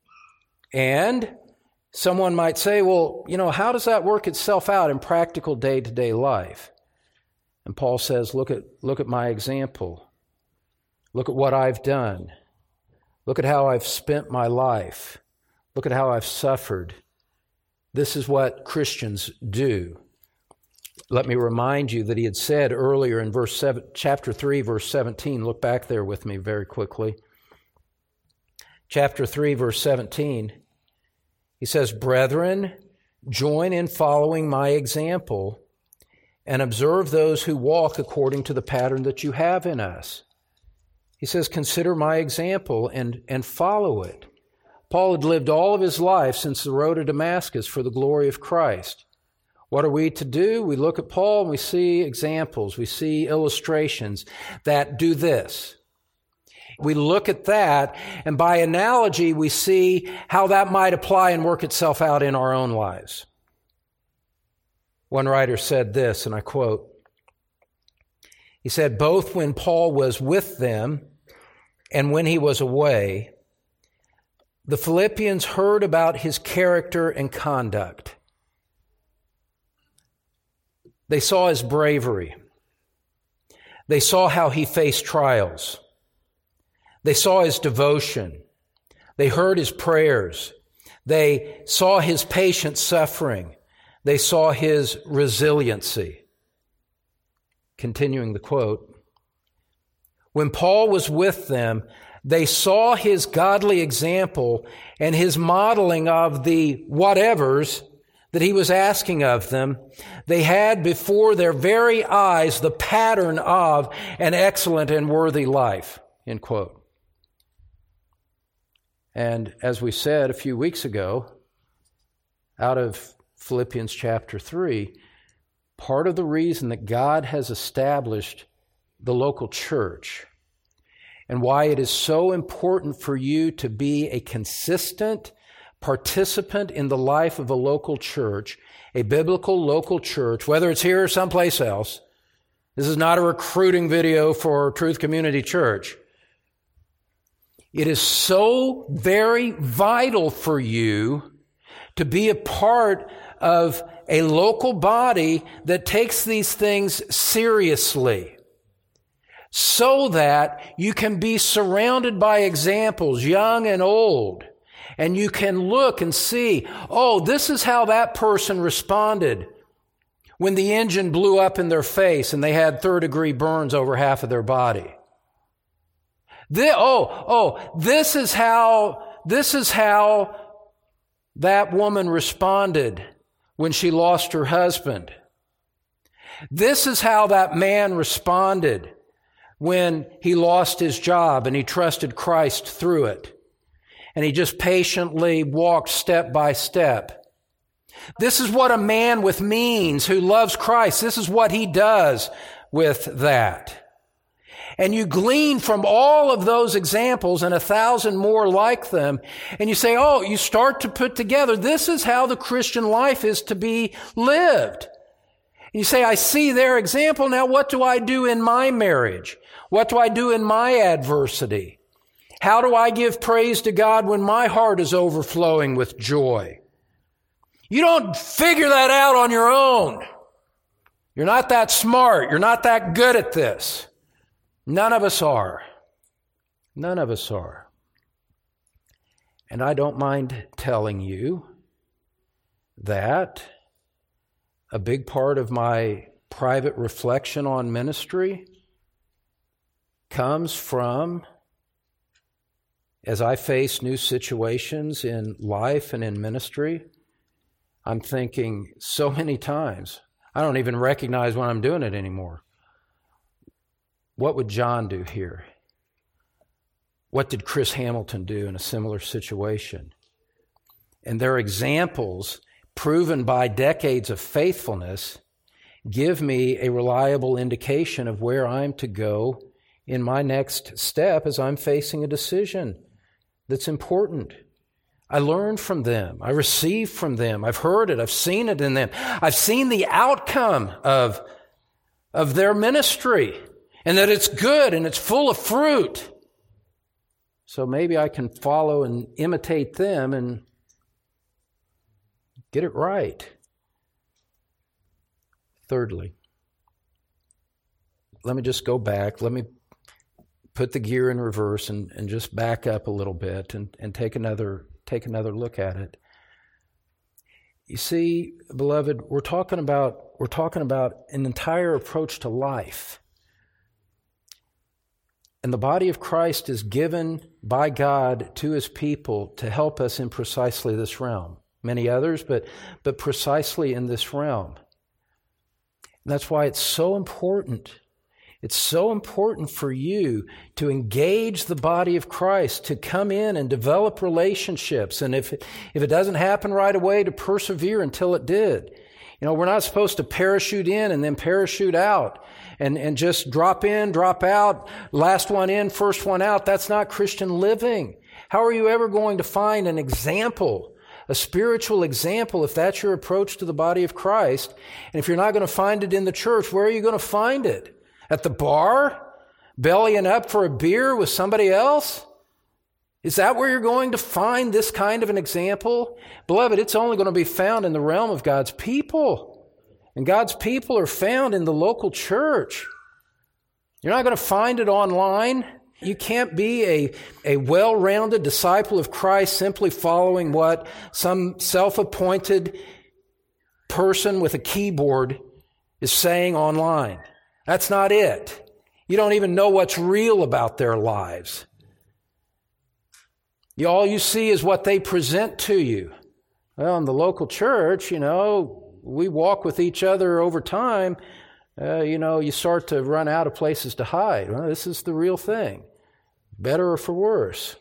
And someone might say, well, you know, how does that work itself out in practical day-to-day life? And Paul says, look at, look at my example. Look at what I've done. Look at how I've spent my life. Look at how I've suffered. This is what Christians do. Let me remind you that he had said earlier in verse seven, chapter three, verse seventeen, look back there with me very quickly. Chapter three, verse seventeen, he says, "Brethren, join in following my example and observe those who walk according to the pattern that you have in us." He says, consider my example and, and follow it. Paul had lived all of his life since the road to Damascus for the glory of Christ. What are we to do? We look at Paul and we see examples, we see illustrations that do this. We look at that, and by analogy, we see how that might apply and work itself out in our own lives. One writer said this, and I quote, he said, "Both when Paul was with them and when he was away, the Philippians heard about his character and conduct. They saw his bravery. They saw how he faced trials. They saw his devotion. They heard his prayers. They saw his patient suffering. They saw his resiliency." Continuing the quote, "When Paul was with them, they saw his godly example and his modeling of the whatevers that he was asking of them. They had before their very eyes the pattern of an excellent and worthy life." End quote. And as we said a few weeks ago, out of Philippians chapter three, part of the reason that God has established the local church and why it is so important for you to be a consistent participant in the life of a local church, a biblical local church, whether it's here or someplace else. This is not a recruiting video for Truth Community Church. It is so very vital for you to be a part of a local body that takes these things seriously, so that you can be surrounded by examples, young and old, and you can look and see, oh, this is how that person responded when the engine blew up in their face and they had third-degree burns over half of their body. This, oh, oh, this is how, this is how that woman responded when she lost her husband. This is how that man responded when he lost his job and he trusted Christ through it. And he just patiently walked step by step. This is what a man with means who loves Christ, this is what he does with that. And you glean from all of those examples and a thousand more like them, and you say, oh, you start to put together, this is how the Christian life is to be lived. And you say, I see their example, now what do I do in my marriage? What do I do in my adversity? How do I give praise to God when my heart is overflowing with joy? You don't figure that out on your own. You're not that smart. You're not that good at this. None of us are. None of us are. And I don't mind telling you that a big part of my private reflection on ministry comes from, as I face new situations in life and in ministry, I'm thinking so many times, I don't even recognize when I'm doing it anymore. What would John do here? What did Chris Hamilton do in a similar situation? And their examples, proven by decades of faithfulness, give me a reliable indication of where I'm to go in my next step as I'm facing a decision that's important. I learn from them. I receive from them. I've heard it. I've seen it in them. I've seen the outcome of, of their ministry, and that it's good and it's full of fruit. So maybe I can follow and imitate them and get it right. Thirdly, let me just go back. Let me put the gear in reverse and, and just back up a little bit and, and take another take another look at it. You see, beloved, we're talking about we're talking about an entire approach to life. And the body of Christ is given by God to His people to help us in precisely this realm. Many others, but but precisely in this realm. And that's why it's so important. It's so important for you to engage the body of Christ, to come in and develop relationships. And if, if it doesn't happen right away, to persevere until it did. You know, we're not supposed to parachute in and then parachute out and, and just drop in, drop out, last one in, first one out. That's not Christian living. How are you ever going to find an example, a spiritual example, if that's your approach to the body of Christ? And if you're not going to find it in the church, where are you going to find it? At the bar? Bellying up for a beer with somebody else? Is that where you're going to find this kind of an example? Beloved, it's only going to be found in the realm of God's people. And God's people are found in the local church. You're not going to find it online. You can't be a, a well-rounded disciple of Christ simply following what some self-appointed person with a keyboard is saying online. That's not it. You don't even know what's real about their lives. You, all you see is what they present to you. Well, in the local church, you know, we walk with each other over time. Uh, you know, you start to run out of places to hide. Well, this is the real thing. Better or for worse.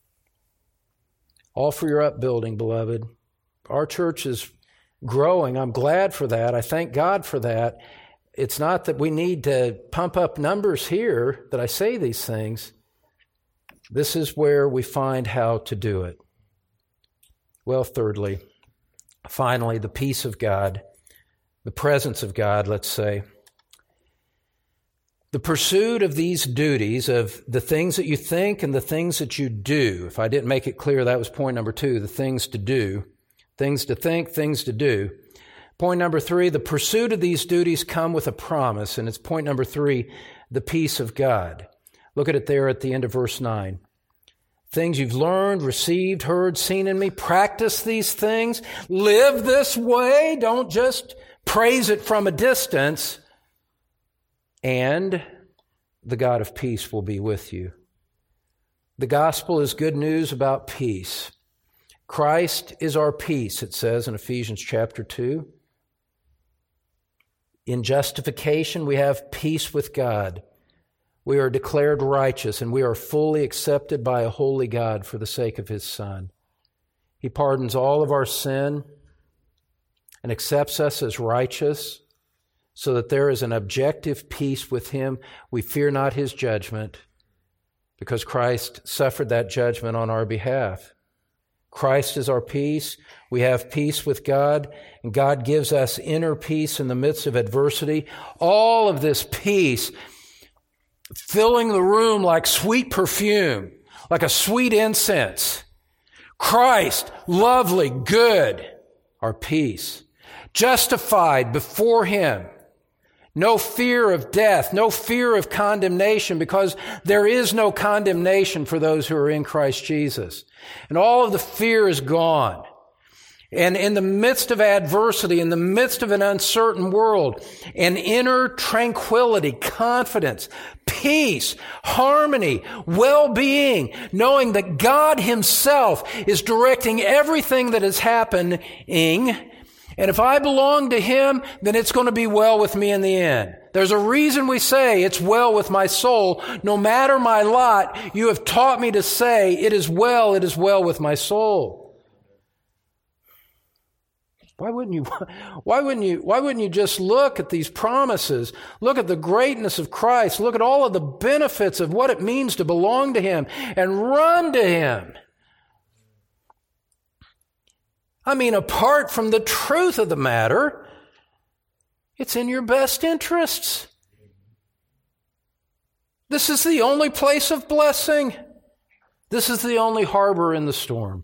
All for your upbuilding, beloved. Our church is growing. I'm glad for that. I thank God for that. It's not that we need to pump up numbers here that I say these things. This is where we find how to do it. Well, thirdly, finally, the peace of God, the presence of God, let's say. The pursuit of these duties, of the things that you think and the things that you do. If I didn't make it clear, that was point number two, the things to do. Things to think, things to do. Point number three, the pursuit of these duties come with a promise, and it's point number three, the peace of God. Look at it there at the end of verse nine. Things you've learned, received, heard, seen in me, practice these things, live this way, don't just praise it from a distance, and the God of peace will be with you. The gospel is good news about peace. Christ is our peace, it says in Ephesians chapter two. In justification, we have peace with God. We are declared righteous, and we are fully accepted by a holy God for the sake of His Son. He pardons all of our sin and accepts us as righteous, so that there is an objective peace with Him. We fear not His judgment, because Christ suffered that judgment on our behalf. Christ is our peace. We have peace with God, and God gives us inner peace in the midst of adversity. All of this peace filling the room like sweet perfume, like a sweet incense. Christ, lovely, good, our peace. Justified before Him. No fear of death, no fear of condemnation, because there is no condemnation for those who are in Christ Jesus. And all of the fear is gone. And in the midst of adversity, in the midst of an uncertain world, an inner tranquility, confidence, peace, harmony, well-being, knowing that God Himself is directing everything that is happening. And if I belong to Him, then it's going to be well with me in the end. There's a reason we say it's well with my soul. No matter my lot, you have taught me to say it is well, it is well with my soul. Why wouldn't you, why wouldn't you, why wouldn't you just look at these promises? Look at the greatness of Christ. Look at all of the benefits of what it means to belong to Him and run to Him. I mean, apart from the truth of the matter, it's in your best interests. This is the only place of blessing. This is the only harbor in the storm.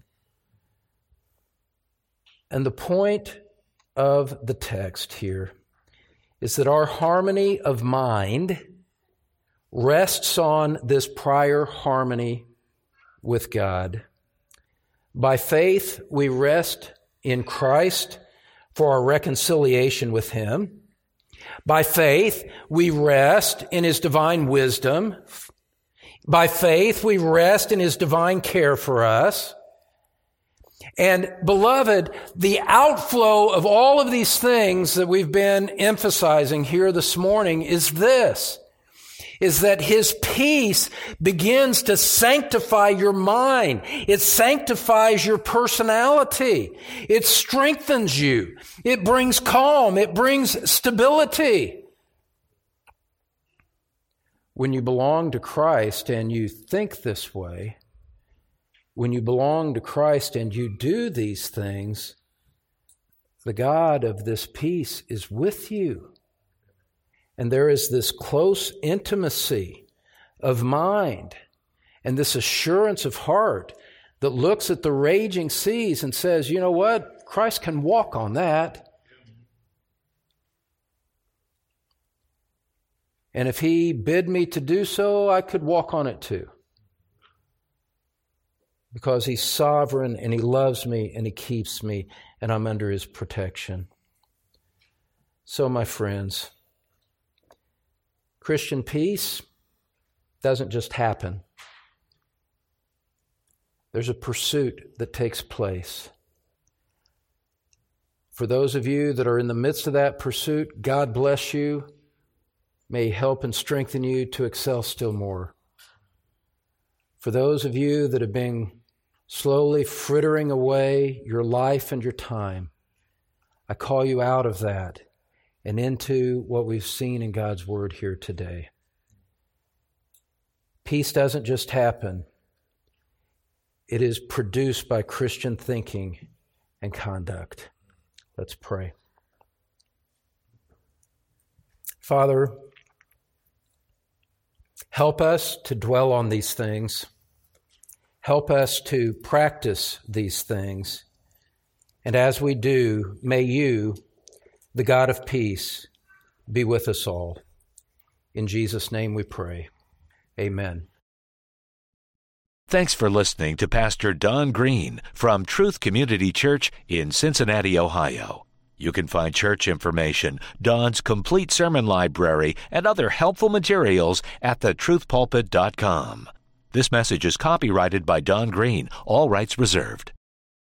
And the point of the text here is that our harmony of mind rests on this prior harmony with God. By faith, we rest in Christ for our reconciliation with Him. By faith, we rest in His divine wisdom. By faith, we rest in His divine care for us. And beloved, the outflow of all of these things that we've been emphasizing here this morning is this, is that His peace begins to sanctify your mind. It sanctifies your personality. It strengthens you. It brings calm. It brings stability. When you belong to Christ and you think this way, when you belong to Christ and you do these things, the God of this peace is with you. And there is this close intimacy of mind and this assurance of heart that looks at the raging seas and says, you know what? Christ can walk on that. And if He bid me to do so, I could walk on it too. Because He's sovereign and He loves me and He keeps me and I'm under His protection. So, my friends, Christian peace doesn't just happen. There's a pursuit that takes place. For those of you that are in the midst of that pursuit, God bless you. May He help and strengthen you to excel still more. For those of you that have been slowly frittering away your life and your time, I call you out of that and into what we've seen in God's Word here today. Peace doesn't just happen. It is produced by Christian thinking and conduct. Let's pray. Father, Help us to dwell on these things. Help us to practice these things. And as we do, may you, the God of peace, be with us all. In Jesus' name we pray. Amen. Thanks for listening to Pastor Don Green from Truth Community Church in Cincinnati, Ohio. You can find church information, Don's complete sermon library, and other helpful materials at the truth pulpit dot com. This message is copyrighted by Don Green, all rights reserved.